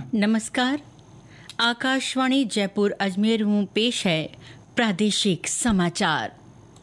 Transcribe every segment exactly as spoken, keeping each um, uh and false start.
नमस्कार। आकाशवाणी जयपुर अजमेर में पेश है प्रादेशिक समाचार।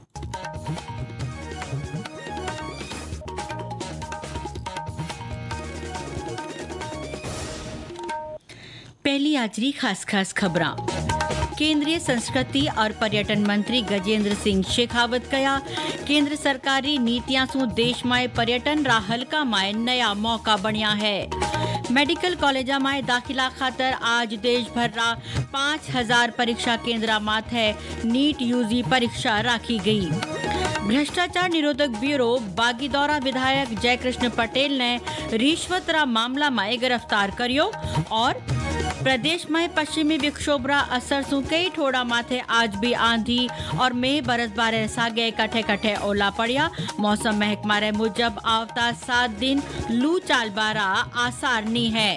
पहली आजरी खास खास खबरां। केंद्रीय संस्कृति और पर्यटन मंत्री गजेंद्र सिंह शेखावत कया केंद्र सरकारी नीतियां सु देश में पर्यटन रा हल्का में नया मौका बनिया है। मेडिकल कॉलेजा में दाखिला खातर आज देश भर रा पाँच हजार परीक्षा केंद्र माथे नीट यूजी परीक्षा राखी गई। भ्रष्टाचार निरोधक ब्यूरो बागीदौरा विधायक जयकृष्ण पटेल ने रिश्वत रा मामला में गिरफ्तार करियो। और प्रदेश में पश्चिमी विक्षोभ रा असर सु कई ठोड़ा माथे आज भी आंधी और मेह बरस बारे सागे कठे कठे ओला पड़िया। मौसम महकमा रे मुजब आवता सात दिन लू चाल बारा आसार नी है।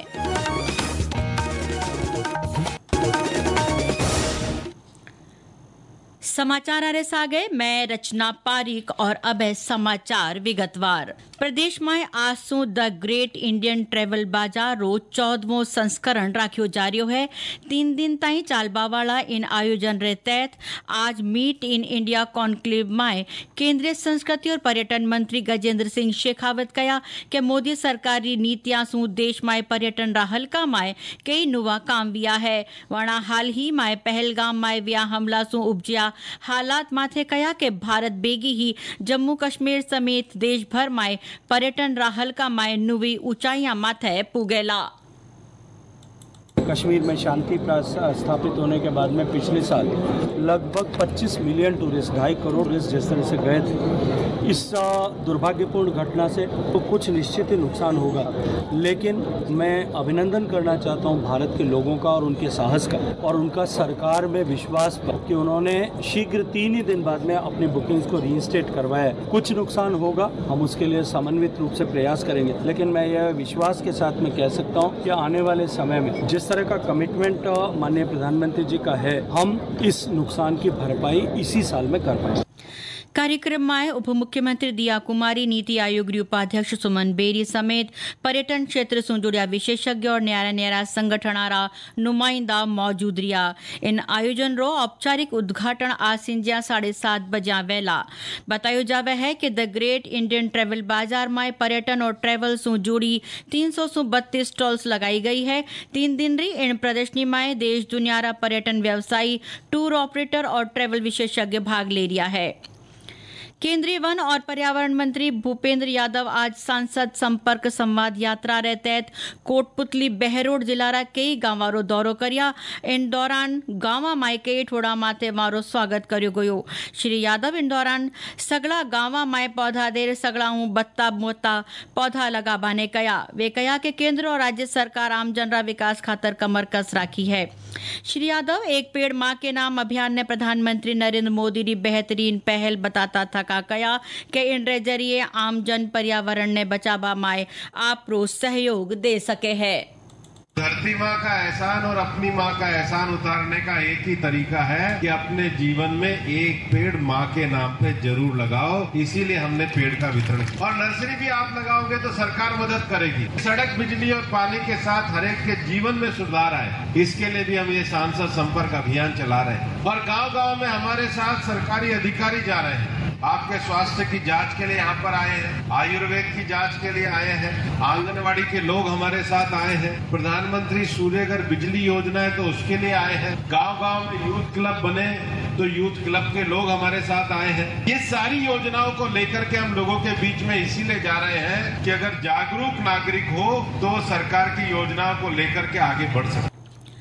समाचार आरे सागे मैं रचना पारीक और अब है समाचार विगतवार। प्रदेश में आज सु द ग्रेट इंडियन ट्रेवल बाजार रो चौदहवो संस्करण राख्यो जा रह्यो है। तीन दिन ताई चालबा वाला इन आयोजन रे तहत आज मीट इन इंडिया कॉन्क्लेव में केंद्रीय संस्कृति और पर्यटन मंत्री गजेंद्र सिंह शेखावत कया कि मोदी सरकारी नीतियां सु देश में पर्यटन रा हल्का में कई नुवा काम विया है। वणा हाल ही में पहलगाम में विया हमला सु उपजिया हालात माथे कया कि भारत बेगी ही जम्मू कश्मीर समेत देश भर में पर्यटन रा हल्का में नुवी ऊंचाइयां माथे पुगेला। कश्मीर में शांति स्थापित होने के बाद में पिछले साल लगभग पच्चीस मिलियन टूरिस्ट ढाई करोड़ टूरिस्ट जिस तरह से गए थे, इस दुर्भाग्यपूर्ण घटना से तो कुछ निश्चित ही नुकसान होगा, लेकिन मैं अभिनंदन करना चाहता हूं भारत के लोगों का और उनके साहस का और उनका सरकार में विश्वास पर कि उन्होंने शीघ्र तीन ही दिन बाद में अपनी बुकिंग्स को रीइंस्टेट करवाया। कुछ नुकसान होगा, हम उसके लिए समन्वित रूप से प्रयास करेंगे, लेकिन मैं यह विश्वास के साथ में कह सकता हूँ कि आने वाले समय में जिस तरह का कमिटमेंट माननीय प्रधानमंत्री जी का है, हम इस नुकसान की भरपाई इसी साल में कर पाएंगे। कार्यक्रम में उप मुख्यमंत्री दिया कुमारी, नीति आयोग उपाध्यक्ष सुमन बेरी समेत पर्यटन क्षेत्र से जुड़िया विशेषज्ञ और न्यारा न्यारा संगठनारा नुमाइंदा मौजूद रिया। इन आयोजन रो औपचारिक उद्घाटन आज सिंजिया साढ़े सात बजा वेला बतायो जावे है कि द ग्रेट इंडियन ट्रेवल बाजार में पर्यटन और ट्रेवल से जुड़ी तीन सौ सु बत्तीस स्टॉल्स लगाई गई है। तीन दिन री इन प्रदर्शनी में देश दुनियारा पर्यटन व्यवसायी, टूर ऑपरेटर और ट्रेवल विशेषज्ञ भाग ले रिया है। केंद्रीय वन और पर्यावरण मंत्री भूपेंद्र यादव आज सांसद संपर्क संवाद यात्रा रे तहत कोटपुतली बहरोड जिला रा कई गांव रो दौरो करिया। इन दौरान गांव में कई ठोड़ा माथे मारो स्वागत कर्यो गयो। श्री यादव इन दौरान सगड़ा गांव में पौधा देर सगड़ा हूं बत्ता मोता पौधा लगा बाने कया। वे कया कि केंद्र और राज्य सरकार आमजन रा विकास खातर कमर कस राखी है। श्री यादव एक पेड़ मां के नाम अभियान ने प्रधानमंत्री नरेंद्र मोदी की बेहतरीन पहल बताता था का कया कि इन जरिए आम जन पर्यावरण ने बचावा माए आप रो सहयोग दे सके है। धरती माँ का एहसान और अपनी माँ का एहसान उतारने का एक ही तरीका है कि अपने जीवन में एक पेड़ माँ के नाम पे जरूर लगाओ। इसीलिए हमने पेड़ का वितरण किया और नर्सरी भी आप लगाओगे तो सरकार मदद करेगी। सड़क, बिजली और पानी के साथ हर एक के जीवन में सुधार आए, इसके लिए भी हम ये सांसद संपर्क अभियान चला रहे हैं और गाँव गाँव में हमारे साथ सरकारी अधिकारी जा रहे हैं। आपके स्वास्थ्य की जांच के लिए यहाँ पर आए हैं, आयुर्वेद की जांच के लिए आए हैं, आंगनवाड़ी के लोग हमारे साथ आए हैं, प्रधानमंत्री सूर्यघर बिजली योजना है तो उसके लिए आए हैं, गांव गांव में यूथ क्लब बने तो यूथ क्लब के लोग हमारे साथ आए हैं। ये सारी योजनाओं को लेकर के हम लोगों के बीच में इसीलिए जा रहे हैं कि अगर जागरूक नागरिक हो तो सरकार की योजनाओं को लेकर के आगे बढ़ सके।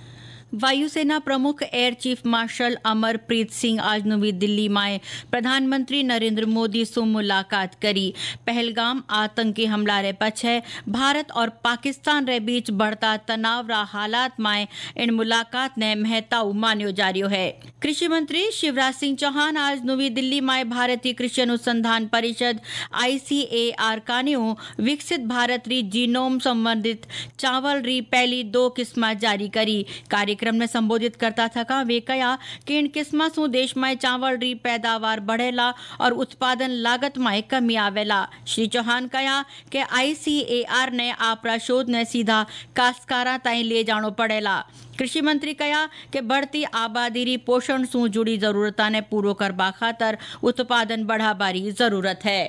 वायुसेना प्रमुख air chief marshal Amarpreet Singh आज नवी दिल्ली में प्रधानमंत्री नरेंद्र मोदी से मुलाकात करी। पहलगाम आतंकी हमला रे पछे भारत और पाकिस्तान रे बीच बढ़ता तनाव रा हालात में इन मुलाकात ने महत्व मान्यो जा रह्यो है। कृषि मंत्री शिवराज सिंह चौहान आज नवी दिल्ली में भारतीय कृषि अनुसंधान परिषद आई सी ए आर कान्यो विकसित भारत री जीनोम संबंधित चावल री पहली दो किस्मा जारी करी। कार्य कार्यक्रम ने संबोधित करता था वे कहा कि इन किस्म शू देश में चावल री पैदावार बढ़ेला और उत्पादन लागत में कमी आवेला। श्री चौहान कहा कि आईसीएआर ने आपरा शोध ने सीधा काश्तकारा ताईं ले जानो पड़ेला। कृषि मंत्री कहा कि बढ़ती आबादी री पोषण शू जुड़ी जरूरता ने पूरो करवा खातर उत्पादन बढ़ावारी जरूरत है।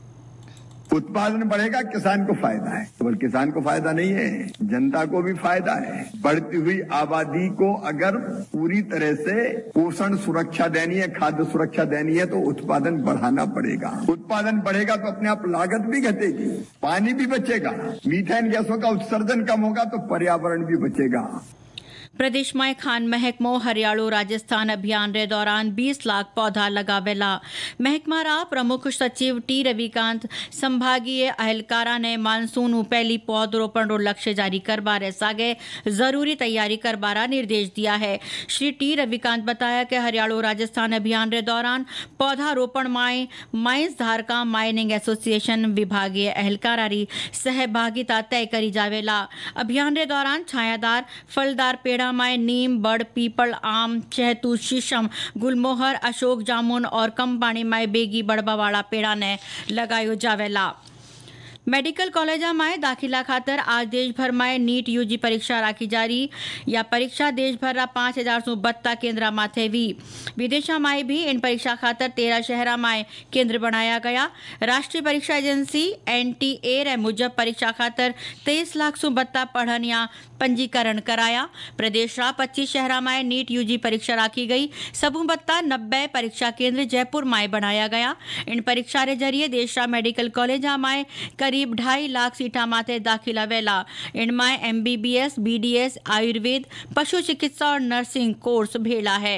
उत्पादन बढ़ेगा, किसान को फायदा है। केवल किसान को फायदा नहीं है, जनता को भी फायदा है। बढ़ती हुई आबादी को अगर पूरी तरह से पोषण सुरक्षा देनी है, खाद्य सुरक्षा देनी है, तो उत्पादन बढ़ाना पड़ेगा। उत्पादन बढ़ेगा तो अपने आप लागत भी घटेगी, पानी भी बचेगा, मीथेन गैसों का उत्सर्जन कम होगा तो पर्यावरण भी बचेगा। प्रदेश में खान महकमो हरियाणो राजस्थान अभियान रे दौरान बीस लाख पौधा लगावेला। महकमा रा प्रमुख सचिव टी रविकांत संभागीय अहलकारा ने मानसून पहली पौधरोपण रो लक्ष्य जारी करवा रे सागे जरूरी तैयारी करवारा निर्देश दिया है। श्री टी रविकांत बताया कि हरियाणो राजस्थान अभियान रे दौरान पौधारोपण में माइंस धारका माइनिंग एसोसिएशन विभागीय अहलकारा री सहभागिता तय करी जावेला। अभियान रे दौरान छायादार फलदार पेड़ में नीम, बड़, पीपल, आम, चहतू, शीशम, गुलमोहर, अशोक, जामुन और कम पानी में बेगी बड़बा वाला पेड़ा ने लगायो जावेला। मेडिकल कॉलेजा में दाखिला खातर आज देश भर में नीट यूजी परीक्षा राखी जारी। या परीक्षा देश भर पांच हजार सौ बत्ता केंद्र माथे भी। विदेशा में भी इन परीक्षा खातर तेरह शहरा में केंद्र बनाया गया। राष्ट्रीय परीक्षा एजेंसी एनटीए रे मुजब परीक्षा खातर तेईस लाख सौ बत्ता पढ़निया पंजीकरण कराया। प्रदेश रा पच्चीस शहरा में नीट यूजी परीक्षा राखी गई। सबू बत्ता नब्बे परीक्षा केंद्र जयपुर में बनाया गया। इन परीक्षा रे जरिए देश रा मेडिकल कॉलेजा में करीब ढाई लाख सीटा माथे दाखिला वेला। इनमें एमबीबीएस, बीडीएस, आयुर्वेद, पशु चिकित्सा और नर्सिंग कोर्स भेला है।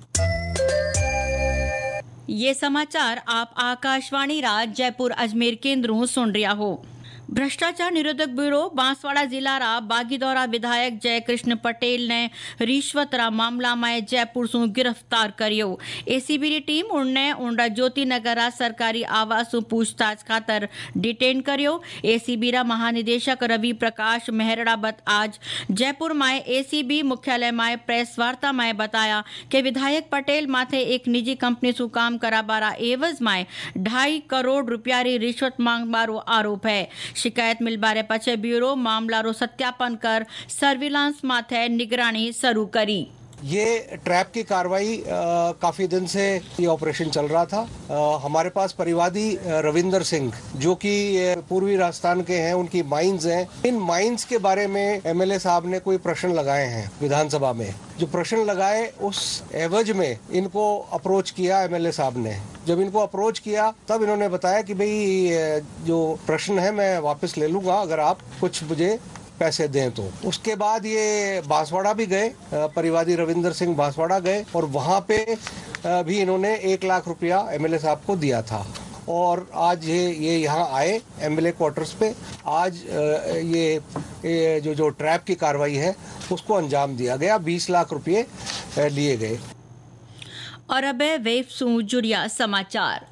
ये समाचार आप आकाशवाणी राज जयपुर अजमेर केंद्रों सुन रहा हो। भ्रष्टाचार निरोधक ब्यूरो बांसवाड़ा जिला रा बागीदौरा विधायक जयकृष्ण पटेल ने रिश्वत रा मामला में जयपुर सु गिरफ्तार करियो। एसीबी री टीम उन्ने उंडा ज्योति नगर रा सरकारी आवास सु पूछताछ खातर डिटेन करियो। एसीबी रा महानिदेशक रवि प्रकाश मेहरड़ाबत आज जयपुर में एसीबी मुख्यालय में प्रेस वार्ता में बताया कि विधायक पटेल माथे एक निजी कंपनी सु काम कराबारा एवज में ढाई करोड़ रुपया री रिश्वत मांगबारो आरोप है। शिकायत मिलबारे पछे ब्यूरो मामला रो सत्यापन कर सर्विलांस माथे निगरानी शुरू करी। ये ट्रैप की कार्रवाई काफी दिन से ये ऑपरेशन चल रहा था। आ, हमारे पास परिवादी रविंदर सिंह जो कि पूर्वी राजस्थान के हैं, उनकी माइंस हैं। इन माइंस के बारे में एमएलए साहब ने कोई प्रश्न लगाए हैं विधानसभा में। जो प्रश्न लगाए उस एवज में इनको अप्रोच किया एमएलए साहब ने। जब इनको अप्रोच किया तब इन्होंने बताया कि भाई जो प्रश्न है मैं वापस ले लूंगा अगर आप कुछ मुझे पैसे दें तो। उसके बाद ये बांसवाड़ा भी गए, परिवादी रविंदर सिंह बांसवाड़ा गए और वहाँ पे भी इन्होंने एक लाख रुपया एमएलए साहब को दिया था। और आज ये ये यहाँ आए एमएलए क्वार्टर्स पे। आज ये, ये जो जो ट्रैप की कार्रवाई है उसको अंजाम दिया गया। बीस लाख रुपये लिए गए। और अब वेब सु जुड़िया समाचार।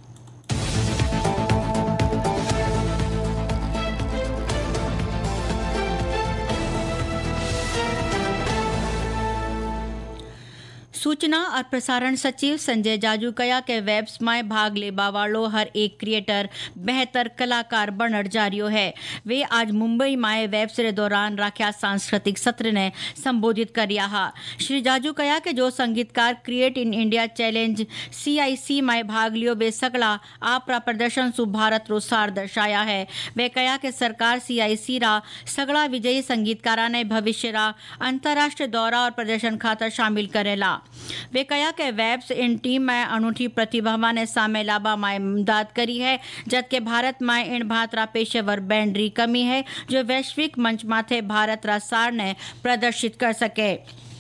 सूचना और प्रसारण सचिव संजय जाजू कया के वेब्स में भाग लेबा वालो हर एक क्रिएटर बेहतर कलाकार बनर जारियो है। वे आज मुंबई में वेब्स रे दौरान राख्या सांस्कृतिक सत्र ने संबोधित करिया। श्री जाजू कया के जो संगीतकार create in India challenge CIC में भाग लियो वे सगला आपरा प्रदर्शन सु भारत रो सार दर्शाया है। वे कया के सरकार सीआईसी रा सगला विजयी संगीतकारा ने भविष्य रा अंतर्राष्ट्रीय दौरा और प्रदर्शन खातर शामिल करेला। वे कहा कि वेब्स इन टीम में अनूठी प्रतिभा ने सामे लाबा में इमदाद करी है, जबकि भारत में इन भातरा पेशेवर बैंड री कमी है जो वैश्विक मंच माथे भारत रा सार ने प्रदर्शित कर सके।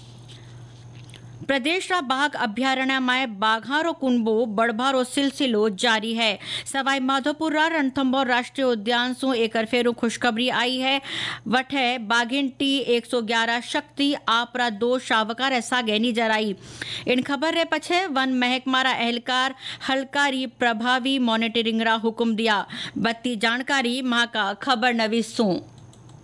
प्रदेश रा बाघ अभ्यारण्य में बाघारो कुंबो बढ़भारो सिलसिलो जारी है। सवाई माधोपुर रा रणथंभौर राष्ट्रीय उद्यान सु एक फेरू खुशखबरी आई है। वठे बाघिन टी एक सौ ग्यारह शक्ति आपरा दो शावका रे सागे नजर आई। इन खबर रे पछे वन महकमा रा एहलकार हलकारी प्रभावी मॉनिटरिंग रा हुक्म दिया। बत्ती जानकारी मां का खबर नवीस सु।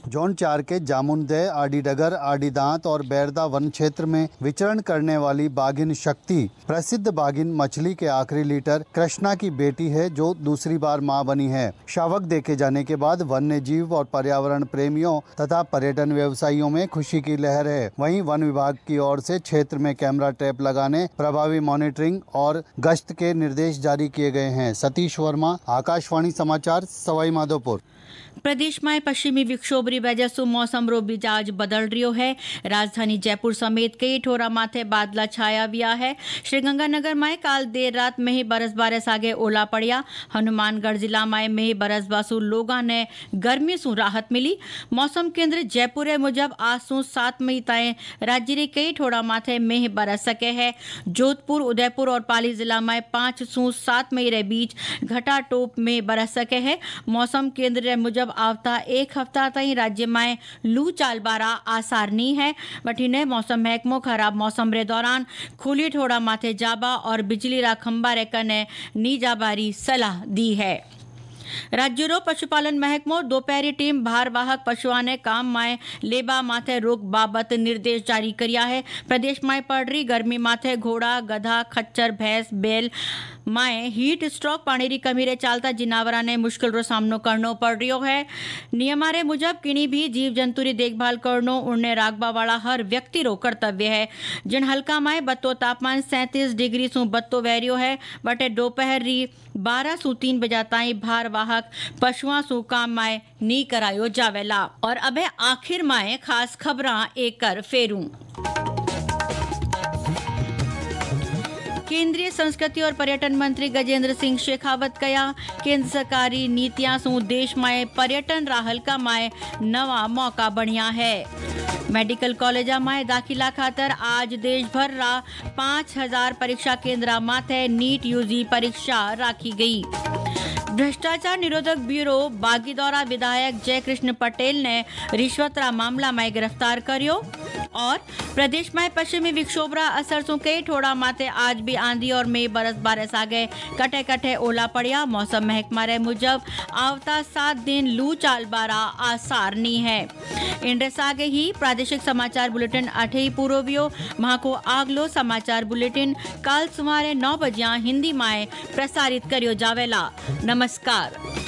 जोन चार के जामुनदह, आडी डगर, आडी दांत और बैरदा वन क्षेत्र में विचरण करने वाली बाघिन शक्ति प्रसिद्ध बाघिन मछली के आखिरी लीटर कृष्णा की बेटी है, जो दूसरी बार मां बनी है। शावक देखे जाने के बाद वन्य जीव और पर्यावरण प्रेमियों तथा पर्यटन व्यवसायियों में खुशी की लहर है। वहीं वन विभाग की ओर से क्षेत्र में कैमरा ट्रैप लगाने, प्रभावी मॉनिटरिंग और गश्त के निर्देश जारी किए गए हैं। सतीश वर्मा, आकाशवाणी समाचार, सवाई माधोपुर। प्रदेश में पश्चिमी विक्षोभ री वजह से मौसम रो मिजाज बदल रियो है। राजधानी जयपुर समेत कई ठोरा माथे बादला छाया हुआ है। श्रीगंगानगर में काल देर रात में ही बरसबारे सागे ओला पड़िया। हनुमानगढ़ जिला में में बरसबासु लोगा ने गर्मी सु राहत मिली। मौसम केंद्र जयपुर मुजब आज सु सात मई ताएं राज्य रे कई ठोरा माथे में बरस सके है। जोधपुर, उदयपुर और पाली जिला में पांच सु सात मई रे बीच घटा टोप में बरस सके है। मौसम केंद्र मुजब आवता एक हफ्ता ताईं राज्य में लू चालबारा आसार नहीं है। बठीने मौसम महकमो खराब मौसम रे दौरान खुली ठोड़ा माथे जाबा और बिजली रा खंबा रे कने नी जाबारी सलाह दी है। राज्य रो पशुपालन महकमो दोपहरी टीम भारवाहक पशुओं ने काम में लेबा माथे रोक बाबत निर्देश जारी किया है। प्रदेश में पड़ रही गर्मी माथे घोड़ा, गधा, खच्चर, भैंस, बैल माए हीट स्ट्रोक पानी री कमी रे चालता जिनावरा ने मुश्किल रो सामनो करनो पड़ रियो है। नियमारे मुजब किनी भी जीव जंतु री देखभाल करनो उड़ने रागबा वाला हर व्यक्ति रो कर्तव्य है। जिन हल्का माए बत्तो तापमान सैंतीस डिग्री सु बत्तो वैरियो है। बटे दोपहर री बारह सु तीन बजा ताई भारवाहक पशुओं सु काम माए नी करायो जावेला। और अबे आखिर माए खास खबरां एक कर फेरूं। केंद्रीय संस्कृति और पर्यटन मंत्री गजेंद्र सिंह शेखावत कया केंद्र सरकारी नीतियां सु देश में पर्यटन राहल का माए नवा मौका बढ़िया है। मेडिकल कॉलेजा में दाखिला खातर आज देश भर रा पाँच हजार परीक्षा केंद्र माथे नीट यूजी परीक्षा राखी गई। भ्रष्टाचार निरोधक ब्यूरो बागीदौरा विधायक जयकृष्ण पटेल ने रिश्वत रा मामला में गिरफ्तार करियो। और प्रदेश में पश्चिमी विक्षोभ रा असर सु कई ठोड़ा माथे आज भी आंधी और में बरस बारिश आगे कटे कटे ओला पड़िया। मौसम महकमा रे मुजब आवता सात दिन लू चाल बारा आसार नी है। इंडे सागे ही प्रादेशिक समाचार बुलेटिन अठे पूरो वियो। वहां को आगलो समाचार बुलेटिन काल सुमारे नौ बजिया हिंदी में प्रसारित करियो जावेला। नमस्कार।